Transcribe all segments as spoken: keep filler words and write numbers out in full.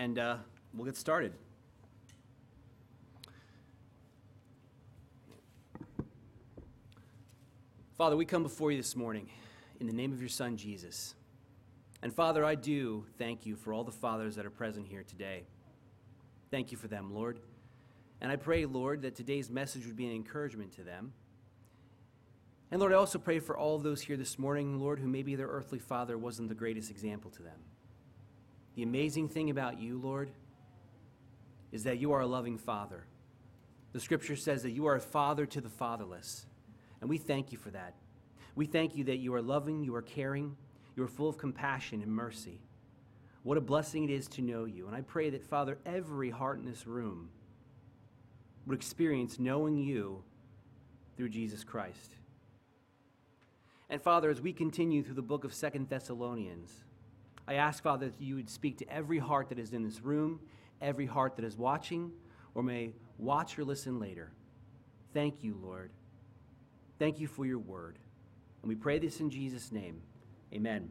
and uh, we'll get started. Father, we come before you this morning in the name of your Son, Jesus. And Father, I do thank you for all the fathers that are present here today. Thank you for them, Lord. And I pray, Lord, that today's message would be an encouragement to them. And Lord, I also pray for all of those here this morning, Lord, who maybe their earthly father wasn't the greatest example to them. The amazing thing about you, Lord, is that you are a loving Father. The Scripture says that you are a father to the fatherless, and we thank you for that. We thank you that you are loving, you are caring, you are full of compassion and mercy. What a blessing it is to know you, and I pray that, Father, every heart in this room would experience knowing you through Jesus Christ. And Father, as we continue through the book of Second Thessalonians, I ask, Father, that you would speak to every heart that is in this room, every heart that is watching, or may watch or listen later. Thank you, Lord. Thank you for your word. And we pray this in Jesus' name. Amen.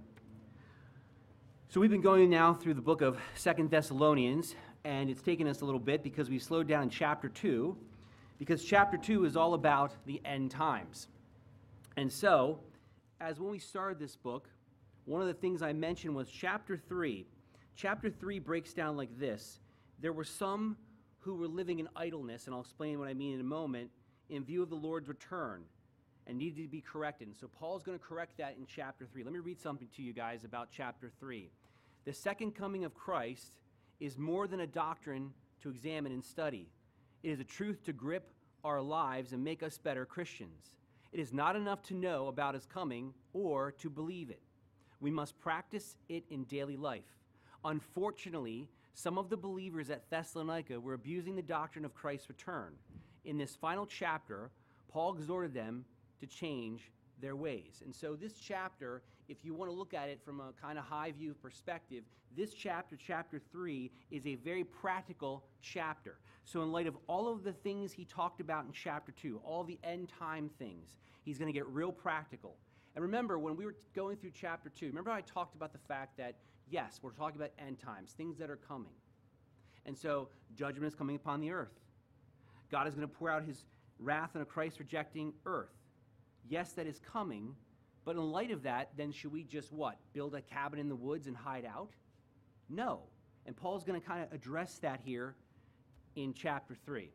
So we've been going now through the book of Second Thessalonians, and it's taken us a little bit because we slowed down in chapter two, because chapter two is all about the end times. And so, as when we started this book, one of the things I mentioned was chapter three. Chapter three breaks down like this. There were some who were living in idleness, and I'll explain what I mean in a moment, in view of the Lord's return, and needed to be corrected. And so Paul's going to correct that in chapter three. Let me read something to you guys about chapter three. The second coming of Christ is more than a doctrine to examine and study. It is a truth to grip our lives and make us better Christians. It is not enough to know about his coming or to believe it. We must practice it in daily life. Unfortunately, some of the believers at Thessalonica were abusing the doctrine of Christ's return. In this final chapter, Paul exhorted them to change their ways. And so this chapter, if you want to look at it from a kind of high view perspective, this chapter, chapter three, is a very practical chapter. So in light of all of the things he talked about in chapter two, all the end time things, he's going to get real practical. And remember, when we were going through chapter two, remember I talked about the fact that, yes, we're talking about end times, things that are coming. And so judgment is coming upon the earth. God is going to pour out his wrath on a Christ-rejecting earth. Yes, that is coming, but in light of that, then should we just what? Build a cabin in the woods and hide out? No. And Paul's going to kind of address that here in chapter three.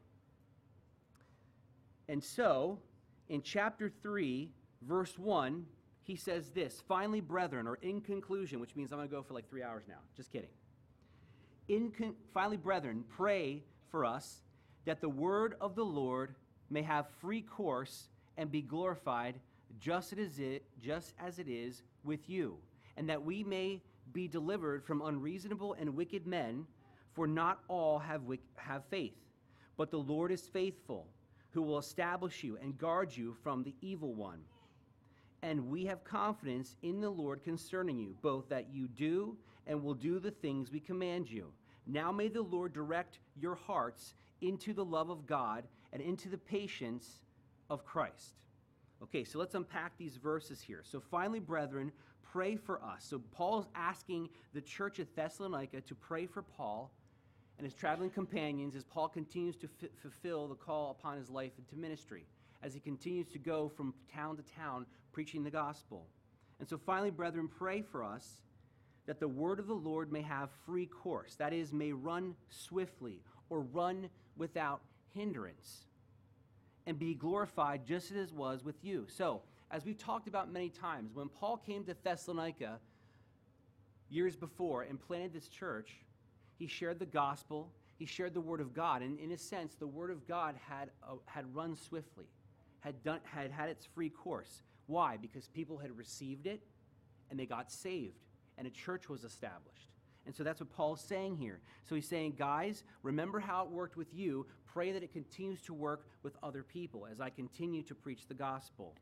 And so, in chapter three, verse one, he says this, finally, brethren, or in conclusion, which means I'm going to go for like three hours now. Just kidding. In con- finally, brethren, pray for us that the word of the Lord may have free course and be glorified just as it, just as it is with you, and that we may be delivered from unreasonable and wicked men, for not all have, wick- have faith. But the Lord is faithful, who will establish you and guard you from the evil one. And we have confidence in the Lord concerning you, both that you do and will do the things we command you. Now may the Lord direct your hearts into the love of God and into the patience of Christ. Okay, so let's unpack these verses here. So finally, brethren, pray for us. So Paul's asking the church at Thessalonica to pray for Paul and his traveling companions as Paul continues to f- fulfill the call upon his life into ministry, as he continues to go from town to town preaching the gospel. And so finally, brethren, pray for us that the word of the Lord may have free course, that is, may run swiftly or run without hindrance, and be glorified just as it was with you. So, as we've talked about many times, when Paul came to Thessalonica years before and planted this church, he shared the gospel, he shared the word of God, and in a sense, the word of God had uh, had run swiftly, had done had had its free course. Why? Because people had received it, and they got saved, and a church was established. And so that's what Paul's saying here. So he's saying, guys, remember how it worked with you. Pray that it continues to work with other people as I continue to preach the gospel.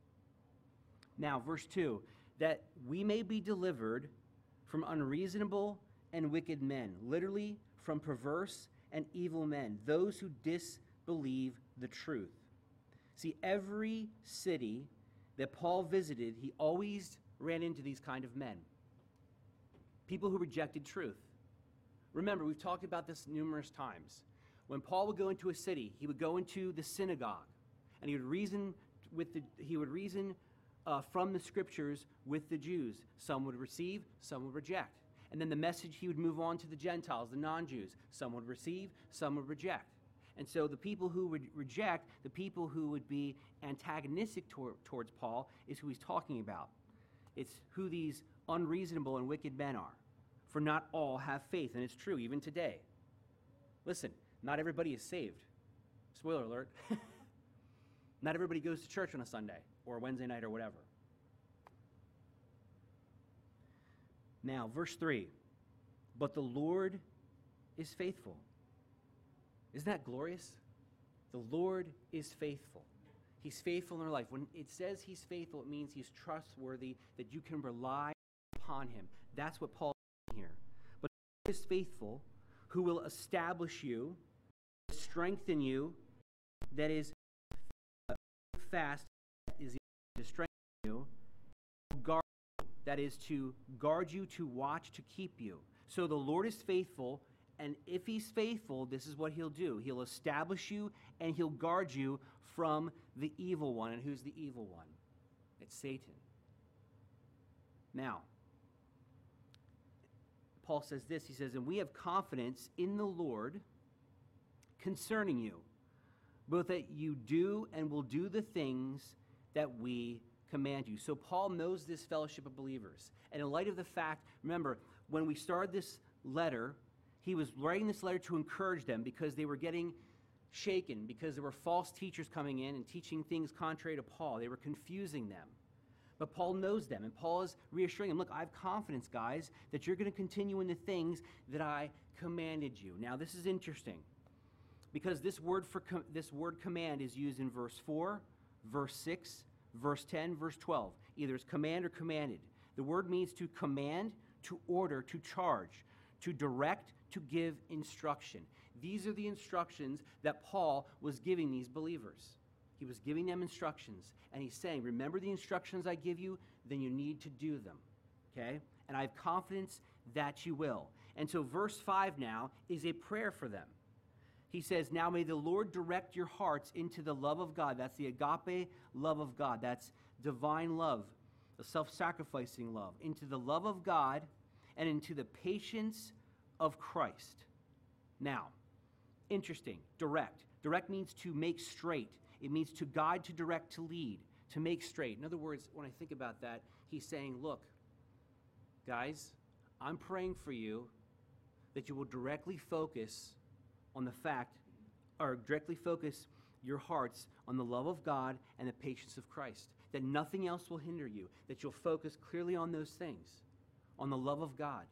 Now, verse two, that we may be delivered from unreasonable and wicked men, literally from perverse and evil men, those who disbelieve the truth. See, every city that Paul visited, he always ran into these kind of men. People who rejected truth, Remember, we've talked about this numerous times. When Paul would go into a city, he would go into the synagogue, and he would reason with the he would reason uh, from the scriptures with the Jews. Some would receive, some would reject. And then the message, he would move on to the Gentiles, the non-Jews. Some would receive, some would reject. And so the people who would reject, the people who would be antagonistic tor- towards Paul, is who he's talking about. It's who these unreasonable and wicked men are. For not all have faith, and it's true even today. Listen, not everybody is saved. Spoiler alert. Not everybody goes to church on a Sunday or a Wednesday night or whatever. Now, verse three. But the Lord is faithful. Isn't that glorious? The Lord is faithful. He's faithful in our life. When it says he's faithful, it means he's trustworthy, that you can rely upon him. That's what Paul is saying here. But the Lord is faithful, who will establish you, strengthen you, that is fast, is to strengthen you, guard you, that is to guard you, to watch, to keep you. So the Lord is faithful, and if he's faithful, this is what he'll do. He'll establish you, and he'll guard you from the evil one. And who's the evil one? It's Satan. Now, Paul says this, he says, and we have confidence in the Lord concerning you, both that you do and will do the things that we command you. So Paul knows this fellowship of believers. And in light of the fact, remember, when we started this letter, he was writing this letter to encourage them because they were getting shaken, because there were false teachers coming in and teaching things contrary to Paul. They were confusing them. But Paul knows them, and Paul is reassuring them, look, I have confidence, guys, that you're going to continue in the things that I commanded you. Now, this is interesting, because this word for com- this word command is used in verse four, verse six, verse ten, verse twelve. Either it's command or commanded. The word means to command, to order, to charge, to direct, to give instruction. These are the instructions that Paul was giving these believers. He was giving them instructions, and he's saying, remember the instructions I give you, then you need to do them, okay? And I have confidence that you will. And so verse five now is a prayer for them. He says, now may the Lord direct your hearts into the love of God. That's the agape love of God. That's divine love, a self-sacrificing love, into the love of God and into the patience of Christ. Now, interesting, direct. Direct means to make straight. It means to guide, to direct, to lead, to make straight. In other words, when I think about that, he's saying, look, guys, I'm praying for you that you will directly focus on the fact, or directly focus your hearts on the love of God and the patience of Christ, that nothing else will hinder you, that you'll focus clearly on those things, on the love of God,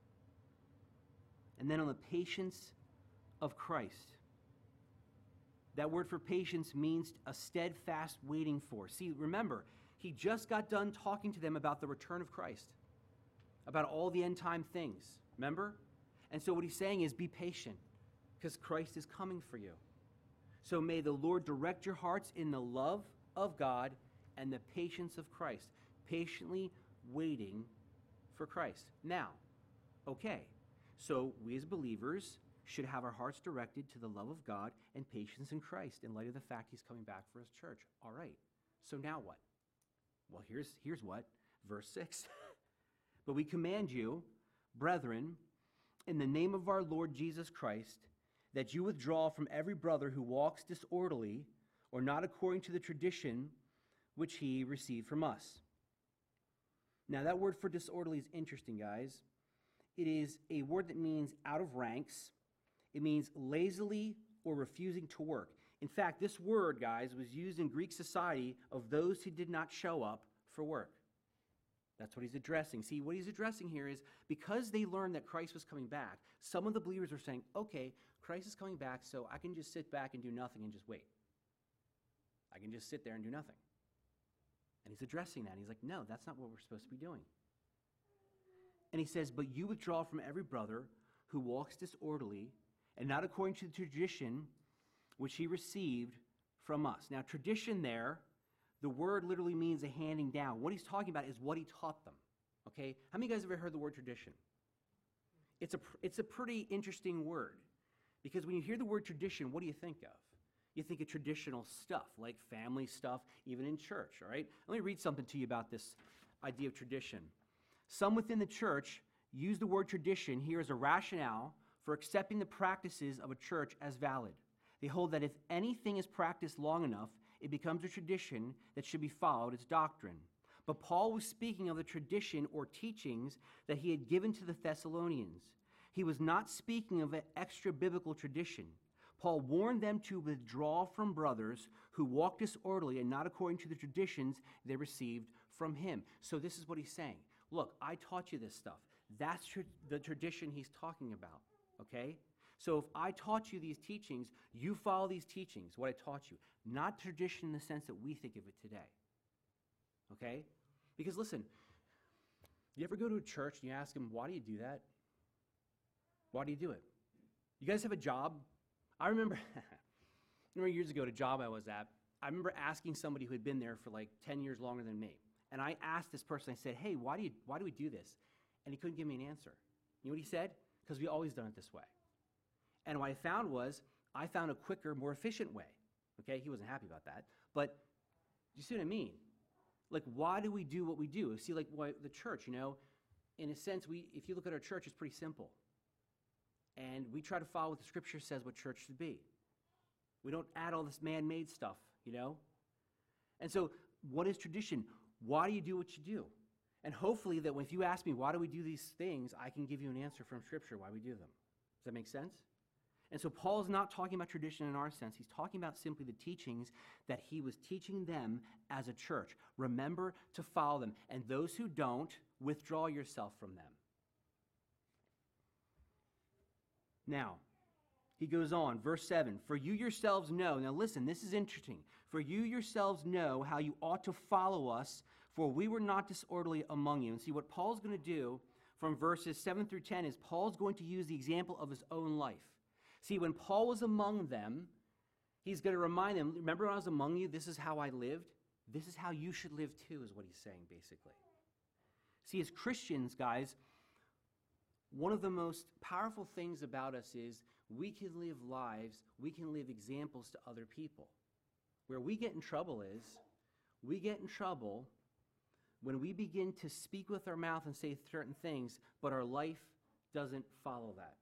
and then on the patience of Christ. That word for patience means a steadfast waiting for. See, remember, he just got done talking to them about the return of Christ, about all the end time things, remember? And so what he's saying is be patient, because Christ is coming for you. So may the Lord direct your hearts in the love of God and the patience of Christ, patiently waiting for Christ. Now, okay, so we as believers should have our hearts directed to the love of God and patience in Christ in light of the fact he's coming back for his church. All right, so now what? Well, here's, here's what, verse six. But we command you, brethren, in the name of our Lord Jesus Christ, that you withdraw from every brother who walks disorderly or not according to the tradition which he received from us. Now, that word for disorderly is interesting, guys. It is a word that means out of ranks. It means lazily or refusing to work. In fact, this word, guys, was used in Greek society of those who did not show up for work. That's what he's addressing. See, what he's addressing here is because they learned that Christ was coming back, some of the believers are saying, okay, Christ is coming back, so I can just sit back and do nothing and just wait. I can just sit there and do nothing. And he's addressing that. He's like, no, that's not what we're supposed to be doing. And he says, but you withdraw from every brother who walks disorderly and not according to the tradition which he received from us. Now, tradition there, the word literally means a handing down. What he's talking about is what he taught them. Okay? How many of you guys have ever heard the word tradition? it's a, it's a pretty interesting word, because when you hear the word tradition, what do you think of? You think of traditional stuff, like family stuff, even in church, all right? Let me read something to you about this idea of tradition. Some within the church use the word tradition here as a rationale for accepting the practices of a church as valid. They hold that if anything is practiced long enough, it becomes a tradition that should be followed as doctrine. But Paul was speaking of the tradition or teachings that he had given to the Thessalonians. He was not speaking of an extra biblical tradition. Paul warned them to withdraw from brothers who walk disorderly and not according to the traditions they received from him. So this is what he's saying. Look, I taught you this stuff. That's tr- the tradition he's talking about, okay? So if I taught you these teachings, you follow these teachings, what I taught you. Not tradition in the sense that we think of it today, okay? Because listen, you ever go to a church and you ask them, why do you do that? Why do you do it? You guys have a job? I remember, I remember years ago at a job I was at, I remember asking somebody who had been there for like ten years longer than me. And I asked this person, I said, hey, why do you, why do we do this? And he couldn't give me an answer. You know what he said? Because we always done it this way. And what I found was, I found a quicker, more efficient way. Okay, he wasn't happy about that. But you see what I mean? Like, why do we do what we do? See, like why, the church, you know, in a sense, we if you look at our church, it's pretty simple. And we try to follow what the Scripture says what church should be. We don't add all this man-made stuff, you know? And so, what is tradition? Why do you do what you do? And hopefully that if you ask me, why do we do these things, I can give you an answer from Scripture why we do them. Does that make sense? And so Paul is not talking about tradition in our sense. He's talking about simply the teachings that he was teaching them as a church. Remember to follow them. And those who don't, withdraw yourself from them. Now, he goes on, verse seven, for you yourselves know, now listen, this is interesting. For you yourselves know how you ought to follow us, for we were not disorderly among you. And see, what Paul's going to do from verses seven through ten is Paul's going to use the example of his own life. See, when Paul was among them, he's going to remind them, remember when I was among you, this is how I lived? This is how you should live too, is what he's saying, basically. See, as Christians, guys, one of the most powerful things about us is we can live lives, we can live examples to other people. Where we get in trouble is, we get in trouble when we begin to speak with our mouth and say certain things, but our life doesn't follow that.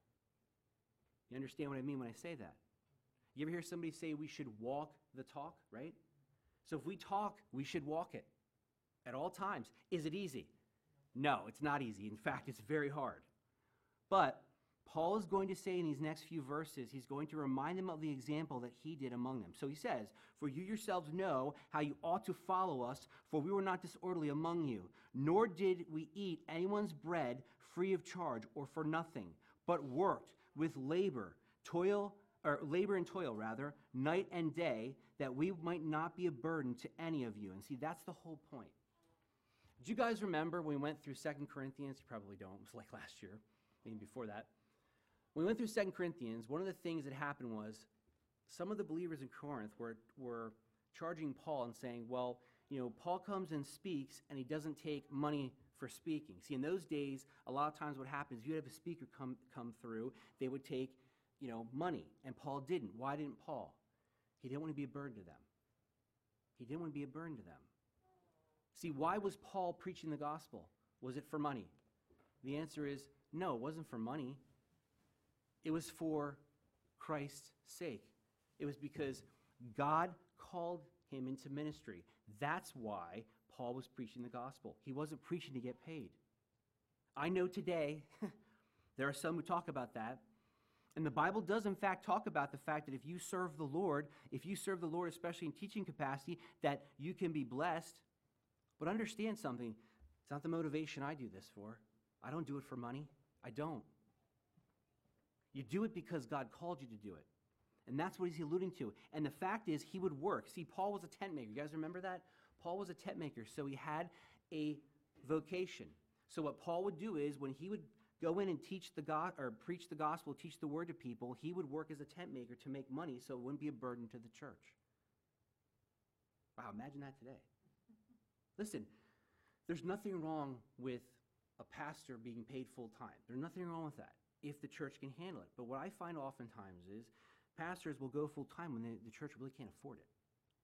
You understand what I mean when I say that? You ever hear somebody say we should walk the talk, right? So if we talk, we should walk it at all times. Is it easy? No, it's not easy. In fact, it's very hard. But Paul is going to say in these next few verses, he's going to remind them of the example that he did among them. So he says, for you yourselves know how you ought to follow us, for we were not disorderly among you, nor did we eat anyone's bread free of charge or for nothing, but worked with labor, toil, or labor and toil rather, night and day, that we might not be a burden to any of you. And see, that's the whole point. Do you guys remember when we went through Second Corinthians? You probably don't. It was like last year. Maybe before that. When we went through Second Corinthians, one of the things that happened was some of the believers in Corinth were, were charging Paul and saying, well, you know, Paul comes and speaks, and he doesn't take money for speaking. See, in those days, a lot of times what happens, you'd have a speaker come, come through, they would take, you know, money, and Paul didn't. Why didn't Paul? He didn't want to be a burden to them. He didn't want to be a burden to them. See, why was Paul preaching the gospel? Was it for money? The answer is, no, it wasn't for money. It was for Christ's sake. It was because God called him into ministry. That's why Paul was preaching the gospel. He wasn't preaching to get paid. I know today there are some who talk about that. And the Bible does, in fact, talk about the fact that if you serve the Lord, if you serve the Lord, especially in teaching capacity, that you can be blessed. But understand something. It's not the motivation I do this for. I don't do it for money. I don't. You do it because God called you to do it. And that's what he's alluding to. And the fact is, he would work. See, Paul was a tent maker. You guys remember that? Paul was a tent maker, so he had a vocation. So what Paul would do is, when he would go in and teach the God or preach the gospel, teach the word to people, he would work as a tent maker to make money so it wouldn't be a burden to the church. Wow, imagine that today. Listen, there's nothing wrong with a pastor being paid full time. There's nothing wrong with that. if the church can handle it. But what I find oftentimes is pastors will go full-time when they, the church really can't afford it.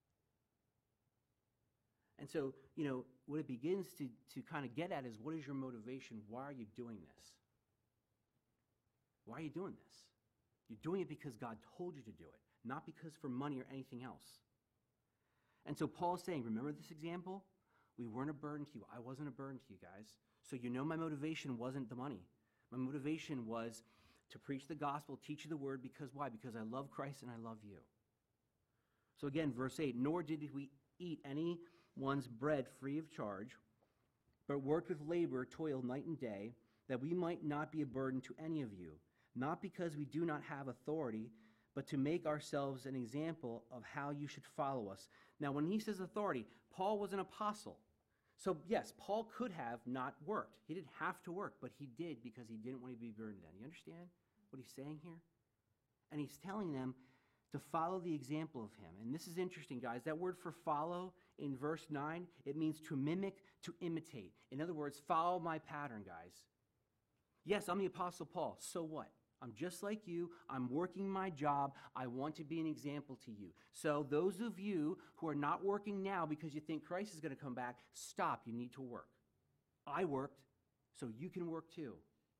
And so, you know, what it begins to, to kind of get at is, what is your motivation? Why are you doing this? Why are you doing this? You're doing it because God told you to do it, not because for money or anything else. And so Paul's saying, remember this example? We weren't a burden to you. I wasn't a burden to you guys. So you know my motivation wasn't the money. My motivation was to preach the gospel, teach you the word, because why? Because I love Christ and I love you. So again, verse eight, nor did we eat anyone's bread free of charge, but worked with labor, toiled night and day, that we might not be a burden to any of you, not because we do not have authority, but to make ourselves an example of how you should follow us. Now, when he says authority, Paul was an apostle. So, yes, Paul could have not worked. He didn't have to work, but he did because he didn't want to be burdened down. You understand what he's saying here? And he's telling them to follow the example of him. And this is interesting, guys. That word for follow in verse nine, it means to mimic, to imitate. In other words, follow my pattern, guys. Yes, I'm the Apostle Paul. So what? I'm just like you. I'm working my job. I want to be an example to you. So those of you who are not working now because you think Christ is going to come back, stop. You need to work. I worked, so you can work too.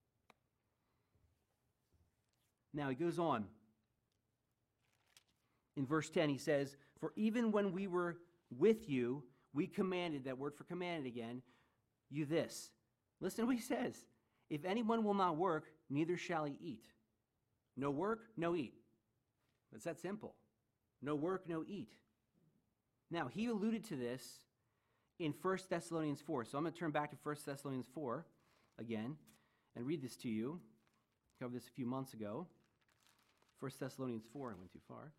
Now he goes on. In verse ten, he says, for even when we were with you, we commanded, that word for commanded again, you this. Listen to what he says. If anyone will not work, neither shall he eat. No work, no eat. It's that simple. No work, no eat. Now, he alluded to this in First Thessalonians four. So I'm going to turn back to First Thessalonians four again and read this to you. I covered this a few months ago. First Thessalonians four, I went too far.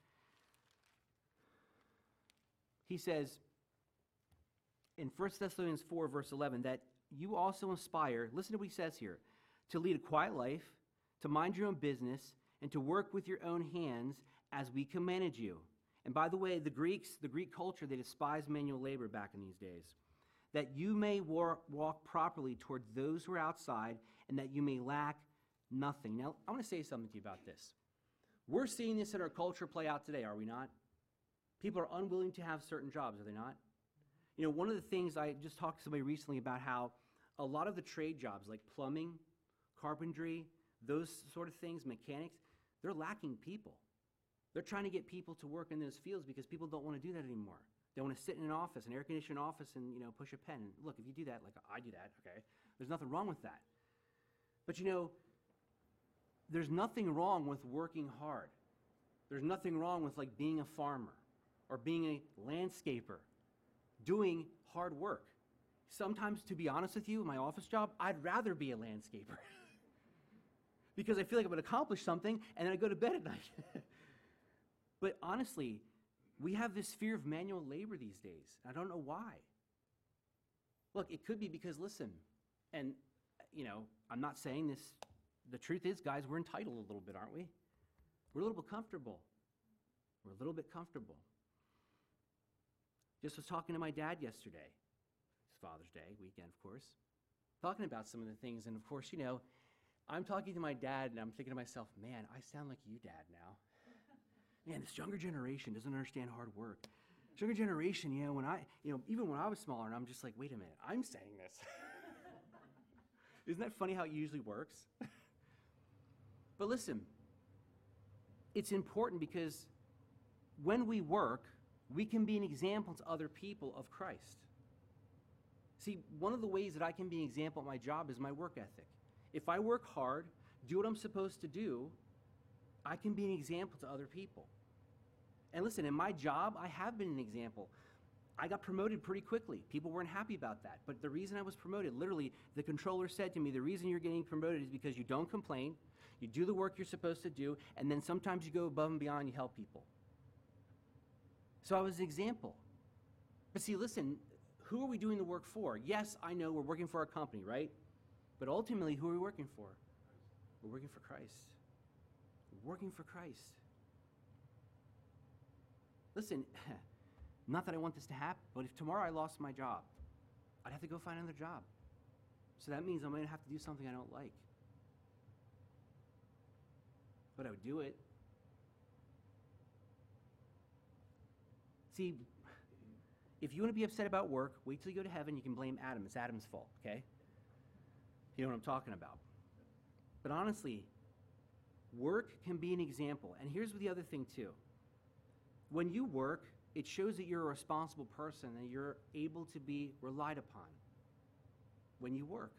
He says in First Thessalonians four, verse eleven, that you also inspire, listen to what he says here, to lead a quiet life, to mind your own business, and to work with your own hands as we commanded you. And by the way, the Greeks, the Greek culture, they despised manual labor back in these days. That you may war- walk properly toward those who are outside, and that you may lack nothing. Now, I want to say something to you about this. We're seeing this in our culture play out today, are we not? People are unwilling to have certain jobs, are they not? You know, one of the things, I just talked to somebody recently about how a lot of the trade jobs, like plumbing, carpentry, those sort of things, mechanics, they're lacking people. They're trying to get people to work in those fields because people don't want to do that anymore. They want to sit in an office, an air-conditioned office, and, you know, push a pen. And look, if you do that, like I do that, okay, there's nothing wrong with that. But, you know, there's nothing wrong with working hard. There's nothing wrong with, like, being a farmer or being a landscaper, doing hard work. Sometimes, to be honest with you, in my office job, I'd rather be a landscaper because I feel like I'm going to accomplish something, and then I go to bed at night. But honestly, we have this fear of manual labor these days. I don't know why. Look, it could be because, listen, and, you know, I'm not saying this. The truth is, guys, we're entitled a little bit, aren't we? We're a little bit comfortable. We're a little bit comfortable. Just was talking to my dad yesterday. It's Father's Day weekend, of course. Talking about some of the things, and of course, you know, I'm talking to my dad, and I'm thinking to myself, man, I sound like you, Dad, now. Man, this younger generation doesn't understand hard work. This younger generation, you know, when I, you know, even when I was smaller, and I'm just like, wait a minute, I'm saying this. Isn't that funny how it usually works? But listen, it's important because when we work, we can be an example to other people of Christ. See, one of the ways that I can be an example at my job is my work ethic. If I work hard, do what I'm supposed to do, I can be an example to other people. And listen, in my job, I have been an example. I got promoted pretty quickly. People weren't happy about that. But the reason I was promoted, literally, the controller said to me, the reason you're getting promoted is because you don't complain, you do the work you're supposed to do, and then sometimes you go above and beyond, you help people. So I was an example. But see, listen, who are we doing the work for? Yes, I know we're working for our company, right? But ultimately, who are we working for? We're working for Christ. We're working for Christ. Listen, not that I want this to happen, but if tomorrow I lost my job, I'd have to go find another job. So that means I'm going to have to do something I don't like. but I would do it. See, if you want to be upset about work, wait till you go to heaven. You can blame Adam. It's Adam's fault, okay? You know what I'm talking about. But honestly, work can be an example. And here's the other thing, too. When you work, it shows that you're a responsible person, that you're able to be relied upon when you work.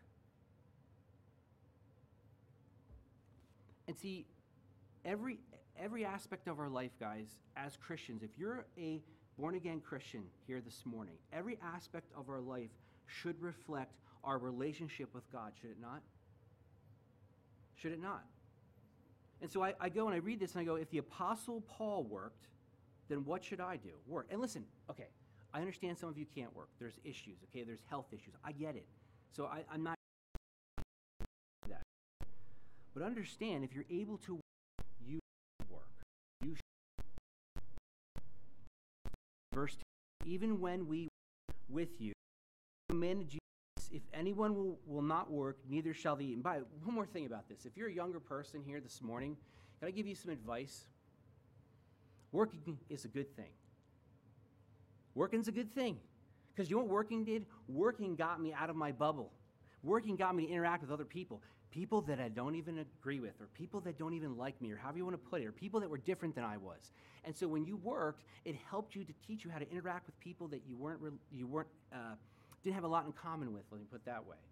And see, every every aspect of our life, guys, as Christians, if you're a born-again Christian here this morning, every aspect of our life should reflect our relationship with God, should it not? Should it not? And so I, I go and I read this and I go, if the Apostle Paul worked, then what should I do? Work. And listen, okay, I understand some of you can't work. There's issues, okay? There's health issues. I get it. So I, I'm not that. But understand, if you're able to work, you should work. You should. Verse two, even when we work with you, commanded you, if anyone will, will not work, neither shall they eat. And by one more thing about this. If you're a younger person here this morning, can I give you some advice? Working is a good thing. Working's a good thing. Because you know what working did? Working got me out of my bubble. Working got me to interact with other people. People that I don't even agree with, or people that don't even like me, or however you want to put it, or people that were different than I was. And so when you worked, it helped you to teach you how to interact with people that you weren't, you weren't, uh, didn't have a lot in common with, let me put it that way.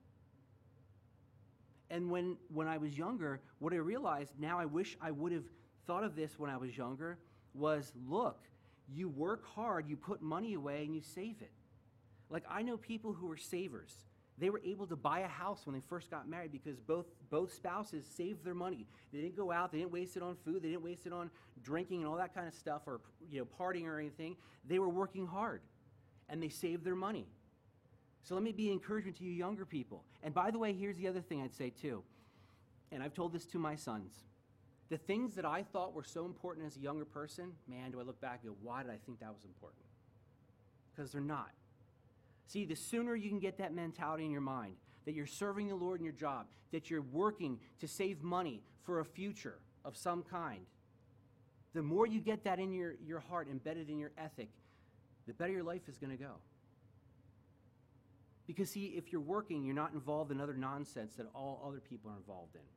And when, when I was younger, what I realized, now I wish I would have thought of this when I was younger, was, look, you work hard, you put money away, and you save it. Like, I know people who were savers. They were able to buy a house when they first got married because both, both spouses saved their money. They didn't go out, they didn't waste it on food, they didn't waste it on drinking and all that kind of stuff, or, you know, partying or anything. They were working hard, and they saved their money. So let me be an encouragement to you younger people. And by the way, here's the other thing I'd say too, and I've told this to my sons. The things that I thought were so important as a younger person, man, do I look back and go, why did I think that was important? Because they're not. See, the sooner you can get that mentality in your mind, that you're serving the Lord in your job, that you're working to save money for a future of some kind, the more you get that in your, your heart, embedded in your ethic, the better your life is going to go. Because see, if you're working, you're not involved in other nonsense that all other people are involved in.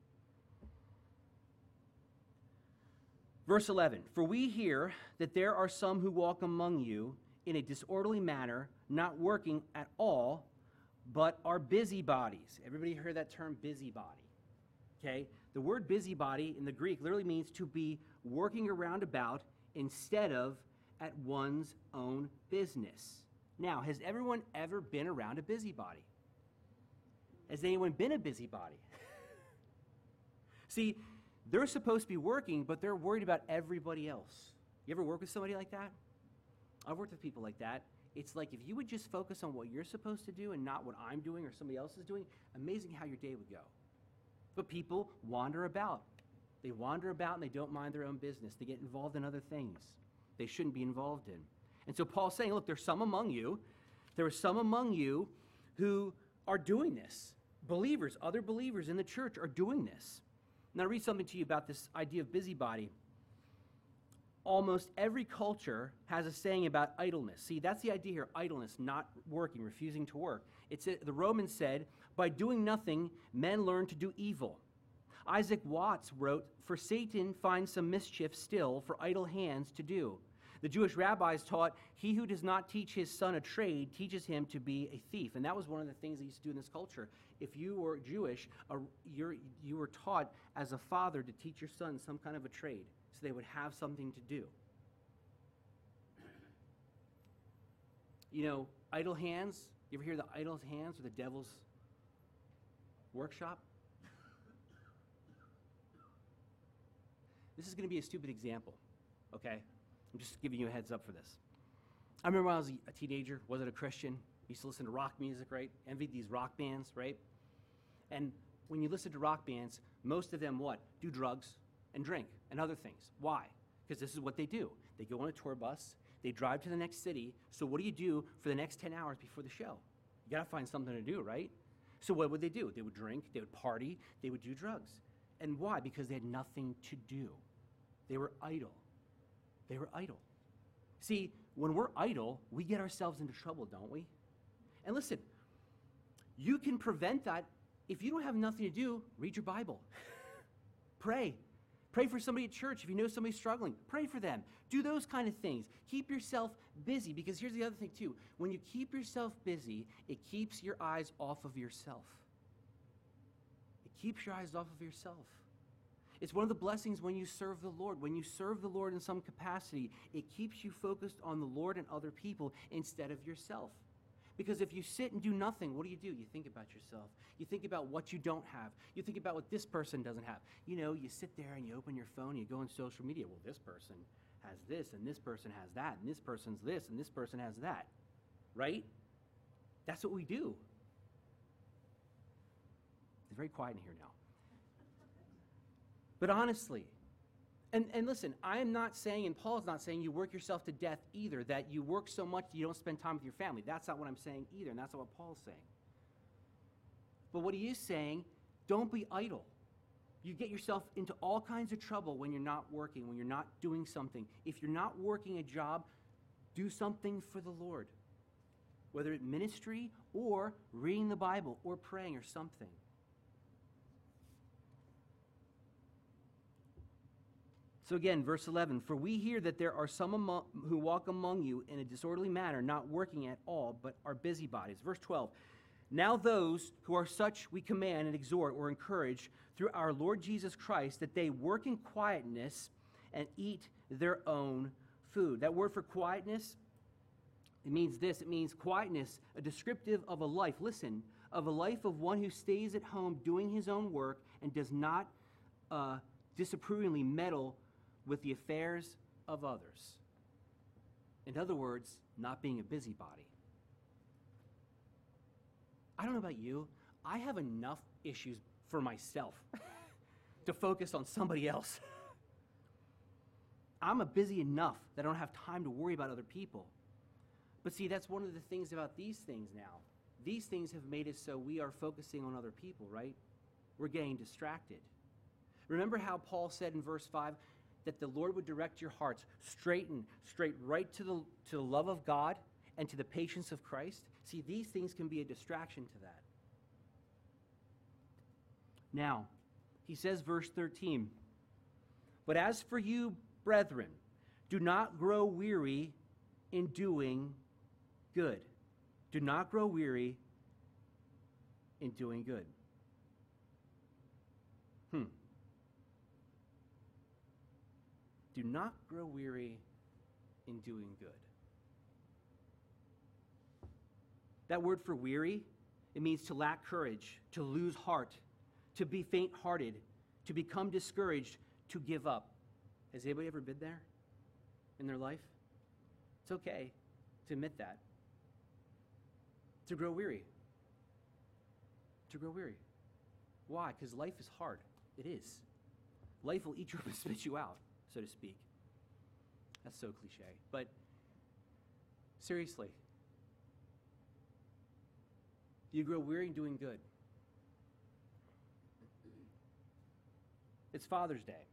Verse eleven, for we hear that there are some who walk among you in a disorderly manner, not working at all, but are busybodies. Everybody heard that term, busybody? Okay? The word busybody in the Greek literally means to be working around about instead of at one's own business. Now, has everyone ever been around a busybody? Has anyone been a busybody? See, they're supposed to be working, but they're worried about everybody else. You ever work with somebody like that? I've worked with people like that. It's like if you would just focus on what you're supposed to do and not what I'm doing or somebody else is doing, amazing how your day would go. But people wander about. They wander about and they don't mind their own business. They get involved in other things they shouldn't be involved in. And so Paul's saying, look, there's some among you, there are some among you who are doing this. Believers, other believers in the church are doing this. Now, I'll read something to you about this idea of busybody. Almost every culture has a saying about idleness. See, that's the idea here, idleness, not working, refusing to work. It's the Romans said, by doing nothing, men learn to do evil. Isaac Watts wrote, for Satan finds some mischief still for idle hands to do. The Jewish rabbis taught, he who does not teach his son a trade teaches him to be a thief. And that was one of the things they used to do in this culture. If you were Jewish, uh, you're, you were taught as a father to teach your son some kind of a trade so they would have something to do. You know, idle hands, you ever hear the idle hands or the devil's workshop? This is going to be a stupid example, okay? I'm just giving you a heads up for this. I remember when I was a teenager, wasn't a Christian, used to listen to rock music, right? Envied these rock bands, right? And when you listen to rock bands, most of them what? Do drugs and drink and other things. Why? Because this is what they do. They go on a tour bus, they drive to the next city, so what do you do for the next ten hours before the show? You gotta find something to do, right? So what would they do? They would drink, they would party, they would do drugs. And why? Because they had nothing to do. They were idle. They were idle. See, when we're idle, we get ourselves into trouble, don't we? And listen, you can prevent that if you don't have nothing to do. Read your Bible. Pray. Pray for somebody at church. If you know somebody's struggling, pray for them. Do those kind of things. Keep yourself busy, because here's the other thing too. When you keep yourself busy, it keeps your eyes off of yourself. It keeps your eyes off of yourself. It's one of the blessings when you serve the Lord. When you serve the Lord in some capacity, it keeps you focused on the Lord and other people instead of yourself. Because if you sit and do nothing, what do you do? You think about yourself. You think about what you don't have. You think about what this person doesn't have. You know, you sit there and you open your phone, and you go on social media. Well, this person has this, and this person has that, and this person's this, and this person has that. Right? That's what we do. It's very quiet in here now. But honestly, and, and listen, I am not saying, and Paul's not saying you work yourself to death either, that you work so much that you don't spend time with your family. That's not what I'm saying either, and that's not what Paul's saying. But what he is saying, don't be idle. You get yourself into all kinds of trouble when you're not working, when you're not doing something. If you're not working a job, do something for the Lord, whether it's ministry or reading the Bible or praying or something. So again, verse eleven, for we hear that there are some among, who walk among you in a disorderly manner, not working at all, but are busybodies. Verse twelve, now those who are such we command and exhort or encourage through our Lord Jesus Christ that they work in quietness and eat their own food. That word for quietness, it means this. It means quietness, a descriptive of a life, listen, of a life of one who stays at home doing his own work and does not uh, disapprovingly meddle with the affairs of others. In other words, not being a busybody. I don't know about you. I have enough issues for myself to focus on somebody else. I'm a busy enough that I don't have time to worry about other people. But see, that's one of the things about these things now. These things have made it so we are focusing on other people, right? We're getting distracted. Remember how Paul said in verse five, that the Lord would direct your hearts straight and straight right to the, to the love of God and to the patience of Christ. See, these things can be a distraction to that. Now, he says, verse thirteen, but as for you, brethren, do not grow weary in doing good. Do not grow weary in doing good. Hmm. Do not grow weary in doing good. That word for weary, it means to lack courage, to lose heart, to be faint-hearted, to become discouraged, to give up. Has anybody ever been there in their life? It's okay to admit that. To grow weary. To grow weary. Why? Because life is hard. It is. Life will eat you up and spit you out, so to speak. That's so cliche. But seriously, you grow weary in doing good. It's Father's Day.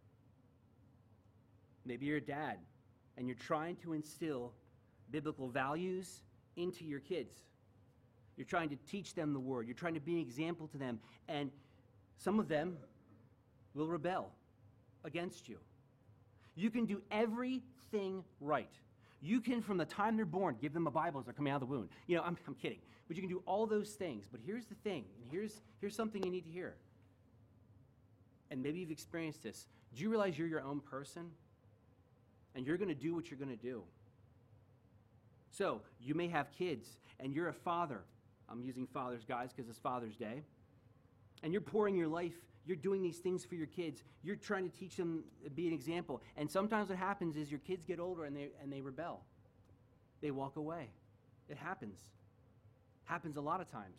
Maybe you're a dad and you're trying to instill biblical values into your kids. You're trying to teach them the word. You're trying to be an example to them. And some of them will rebel against you. You can do everything right. You can, from the time they're born, give them a Bible as they're coming out of the womb. You know, I'm, I'm kidding. But you can do all those things. But here's the thing, and here's, here's something you need to hear. And maybe you've experienced this. Do you realize you're your own person? And you're going to do what you're going to do. So, you may have kids, and you're a father. I'm using fathers, guys, because it's Father's Day. And you're pouring your life, you're doing these things for your kids. You're trying to teach them, be an example. And sometimes what happens is your kids get older and they and they rebel. They walk away. It happens. Happens a lot of times.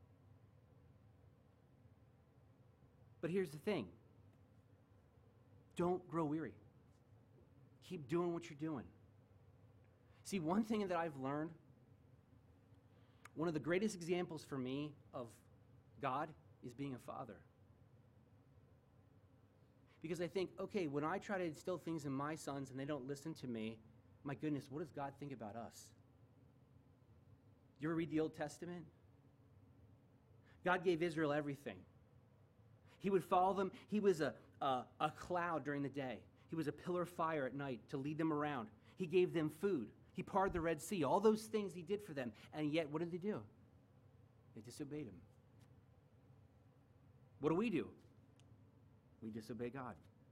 But here's the thing. Don't grow weary. Keep doing what you're doing. See, one thing that I've learned, one of the greatest examples for me of God is being a father. Because I think, okay, when I try to instill things in my sons and they don't listen to me, my goodness, what does God think about us? You ever read the Old Testament? God gave Israel everything. He would follow them. He was a, a, a cloud during the day. He was a pillar of fire at night to lead them around. He gave them food. He parted the Red Sea. All those things he did for them. And yet, what did they do? They disobeyed him. What do we do? We disobey God.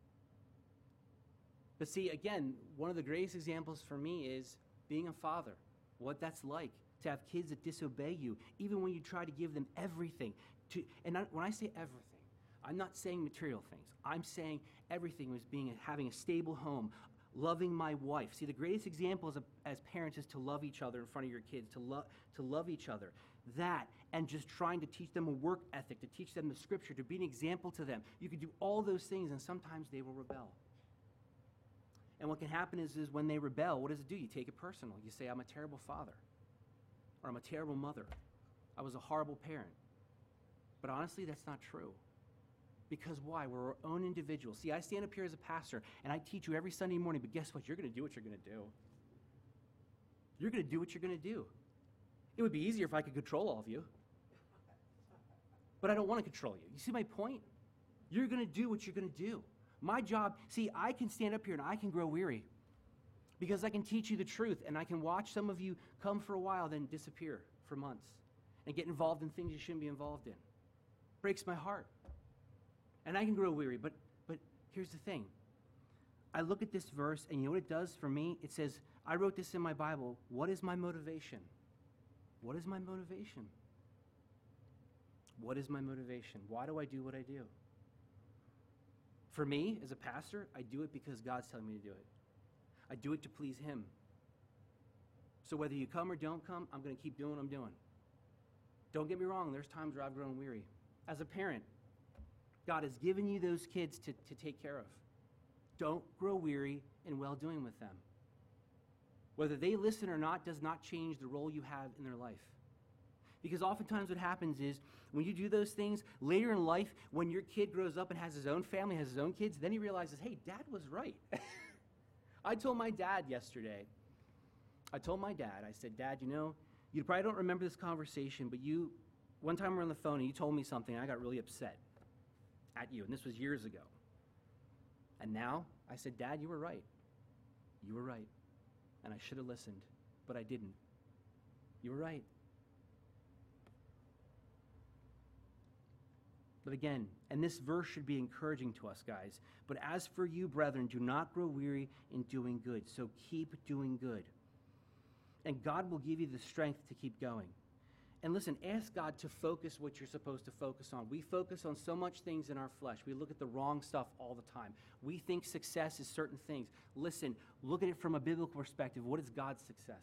But see, again, one of the greatest examples for me is being a father. What that's like to have kids that disobey you, even when you try to give them everything. To, and I, when I say everything, I'm not saying material things. I'm saying everything was being having a stable home, loving my wife. See, the greatest example as, a, as parents is to love each other in front of your kids, to, lo- to love each other. That, and just trying to teach them a work ethic, to teach them the scripture, to be an example to them. You can do all those things, and sometimes they will rebel. And what can happen is, is when they rebel, what does it do? You take it personal. You say, I'm a terrible father, or I'm a terrible mother. I was a horrible parent. But honestly, that's not true. Because why? We're our own individuals. See, I stand up here as a pastor, and I teach you every Sunday morning, but guess what? You're going to do what you're going to do. You're going to do what you're going to do. It would be easier if I could control all of you. But I don't want to control you. You see my point? You're going to do what you're going to do. My job, see, I can stand up here and I can grow weary because I can teach you the truth, and I can watch some of you come for a while, then disappear for months and get involved in things you shouldn't be involved in. Breaks my heart. And I can grow weary, but but here's the thing. I look at this verse, and you know what it does for me? It says, I wrote this in my Bible, what is my motivation? What is my motivation? What is my motivation? Why do I do what I do? For me, as a pastor, I do it because God's telling me to do it. I do it to please him. So whether you come or don't come, I'm going to keep doing what I'm doing. Don't get me wrong, there's times where I've grown weary. As a parent, God has given you those kids to, to take care of. Don't grow weary in well-doing with them. Whether they listen or not does not change the role you have in their life. Because oftentimes what happens is when you do those things, later in life, when your kid grows up and has his own family, has his own kids, then he realizes, hey, Dad was right. I told my dad yesterday, I told my dad, I said, Dad, you know, you probably don't remember this conversation, but you, one time we were on the phone and you told me something and I got really upset at you, and this was years ago. And now I said, Dad, you were right. You were right. And I should have listened, but I didn't. You were right. But again, and this verse should be encouraging to us, guys. But as for you, brethren, do not grow weary in doing good. So keep doing good. And God will give you the strength to keep going. And listen, ask God to focus what you're supposed to focus on. We focus on so much things in our flesh. We look at the wrong stuff all the time. We think success is certain things. Listen, look at it from a biblical perspective. What is God's success?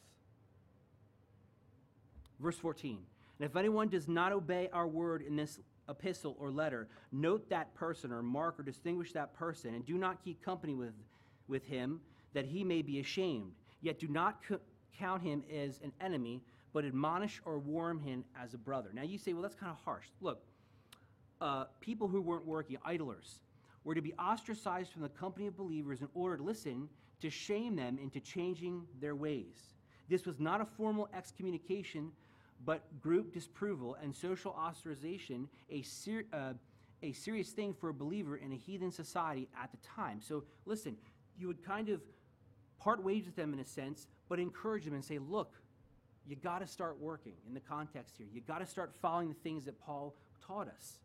Verse fourteen. And if anyone does not obey our word in this epistle or letter, note that person or mark or distinguish that person, and do not keep company with, with him, that he may be ashamed. Yet do not co- count him as an enemy, but admonish or warn him as a brother. Now you say, well, that's kind of harsh. Look, uh, people who weren't working, idlers, were to be ostracized from the company of believers in order to listen, to shame them into changing their ways. This was not a formal excommunication, but group disapproval and social ostracization, a, ser- uh, a serious thing for a believer in a heathen society at the time. So listen, you would kind of part ways with them in a sense, but encourage them and say, look, you got to start working in the context here. You got to start following the things that Paul taught us.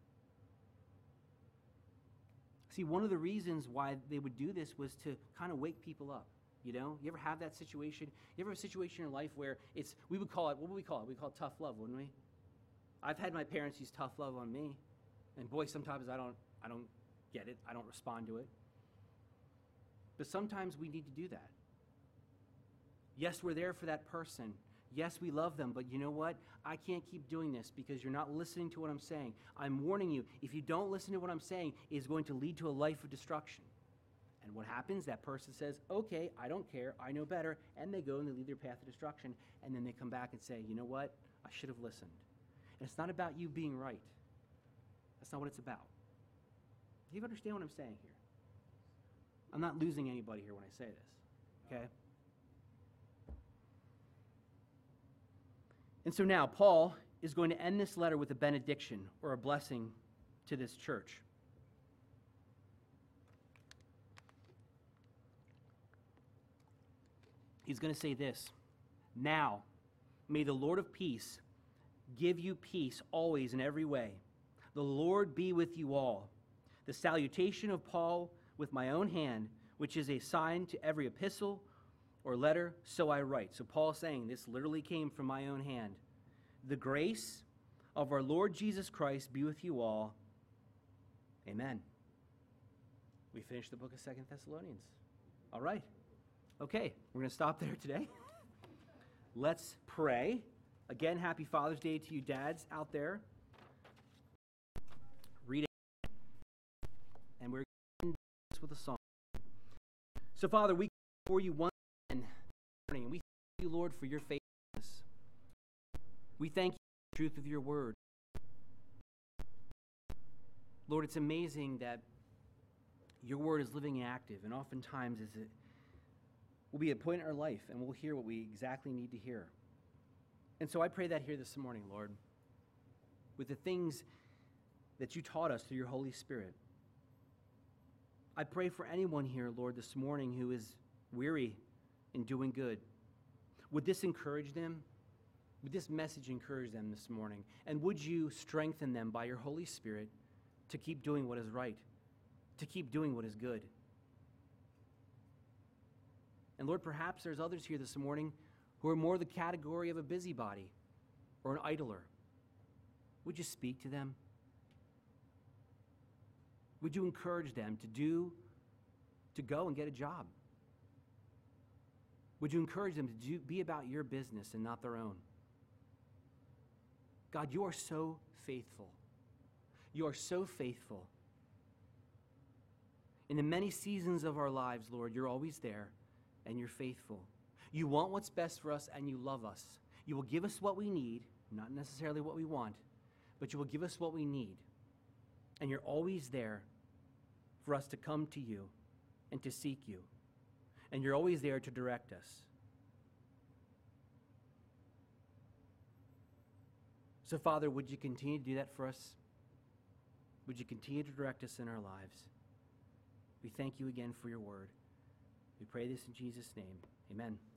See, one of the reasons why they would do this was to kind of wake people up. You know, you ever have that situation? You ever have a situation in your life where it's, we would call it, what would we call it? We call it tough love, wouldn't we? I've had my parents use tough love on me. And boy, sometimes I don't, I don't get it. I don't respond to it. But sometimes we need to do that. Yes, we're there for that person. Yes, we love them, but you know what? I can't keep doing this because you're not listening to what I'm saying. I'm warning you, if you don't listen to what I'm saying, it's going to lead to a life of destruction. And what happens? That person says, okay, I don't care, I know better, and they go and they lead their path of destruction, and then they come back and say, you know what? I should have listened. And it's not about you being right. That's not what it's about. Do you understand what I'm saying here? I'm not losing anybody here when I say this, okay? And so now, Paul is going to end this letter with a benediction or a blessing to this church. He's going to say this: "Now, may the Lord of peace give you peace always in every way. The Lord be with you all. The salutation of Paul with my own hand, which is a sign to every epistle or letter, so I write." So Paul's saying this literally came from my own hand. "The grace of our Lord Jesus Christ be with you all. Amen." We finished the book of Second Thessalonians. All right. Okay, we're going to stop there today. Let's pray. Again, happy Father's Day to you dads out there. Read it. And we're going to end this with a song. So, Father, we come before you once again this morning, and we thank you, Lord, for your faithfulness. We thank you for the truth of your word. Lord, it's amazing that your word is living and active, and oftentimes is it will be a point in our life, and we'll hear what we exactly need to hear. And so I pray that here this morning, Lord, with the things that you taught us through your Holy Spirit. I pray for anyone here, Lord, this morning who is weary in doing good. Would this encourage them? Would this message encourage them this morning? And would you strengthen them by your Holy Spirit to keep doing what is right, to keep doing what is good? And Lord, perhaps there's others here this morning who are more the category of a busybody or an idler. Would you speak to them? Would you encourage them to do, to go and get a job? Would you encourage them to do, be about your business and not their own? God, you are so faithful. You are so faithful. In the many seasons of our lives, Lord, you're always there. And you're faithful. You want what's best for us, and you love us. You will give us what we need, not necessarily what we want, but you will give us what we need. And you're always there for us to come to you and to seek you. And you're always there to direct us. So, Father, would you continue to do that for us? Would you continue to direct us in our lives? We thank you again for your word. We pray this in Jesus' name. Amen.